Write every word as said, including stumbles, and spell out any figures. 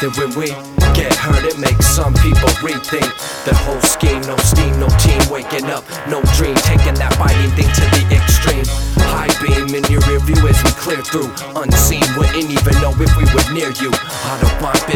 that when we get hurt, it makes some people rethink the whole scheme. No steam, no team, waking up, no dream, taking that biting thing to the extreme. High beam in your rear view as we clear through unseen. Wouldn't even know if we were near you. Autobahn